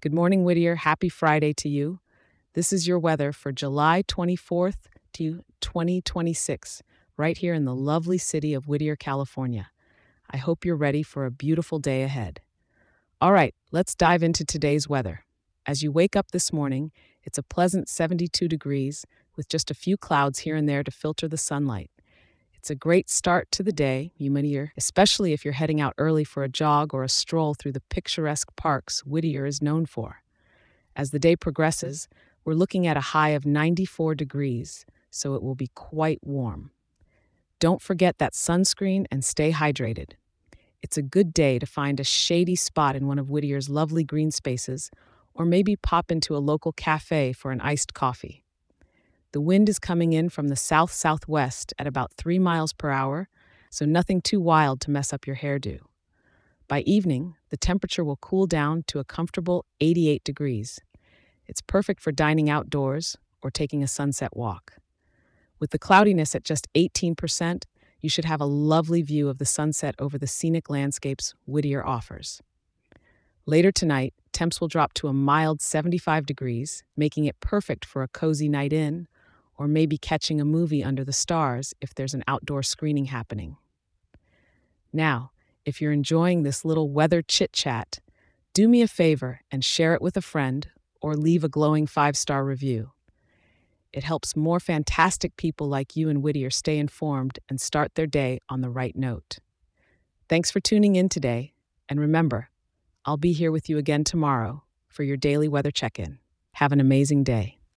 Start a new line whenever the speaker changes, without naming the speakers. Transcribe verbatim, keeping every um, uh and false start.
Good morning, Whittier. Happy Friday to you. This is your weather for July twenty-fourth to twenty twenty-six, right here in the lovely city of Whittier, California. I hope you're ready for a beautiful day ahead. All right, let's dive into today's weather. As you wake up this morning, it's a pleasant seventy-two degrees with just a few clouds here and there to filter the sunlight. It's a great start to the day, you Whittier, especially if you're heading out early for a jog or a stroll through the picturesque parks Whittier is known for. As the day progresses, we're looking at a high of ninety-four degrees, so it will be quite warm. Don't forget that sunscreen and stay hydrated. It's a good day to find a shady spot in one of Whittier's lovely green spaces, or maybe pop into a local cafe for an iced coffee. The wind is coming in from the south-southwest at about three miles per hour, so nothing too wild to mess up your hairdo. By evening, the temperature will cool down to a comfortable eighty-eight degrees. It's perfect for dining outdoors or taking a sunset walk. With the cloudiness at just eighteen percent, you should have a lovely view of the sunset over the scenic landscapes Whittier offers. Later tonight, temps will drop to a mild seventy-five degrees, making it perfect for a cozy night in, or maybe catching a movie under the stars if there's an outdoor screening happening. Now, if you're enjoying this little weather chit-chat, do me a favor and share it with a friend or leave a glowing five-star review. It helps more fantastic people like you and Whittier stay informed and start their day on the right note. Thanks for tuning in today, and remember, I'll be here with you again tomorrow for your daily weather check-in. Have an amazing day.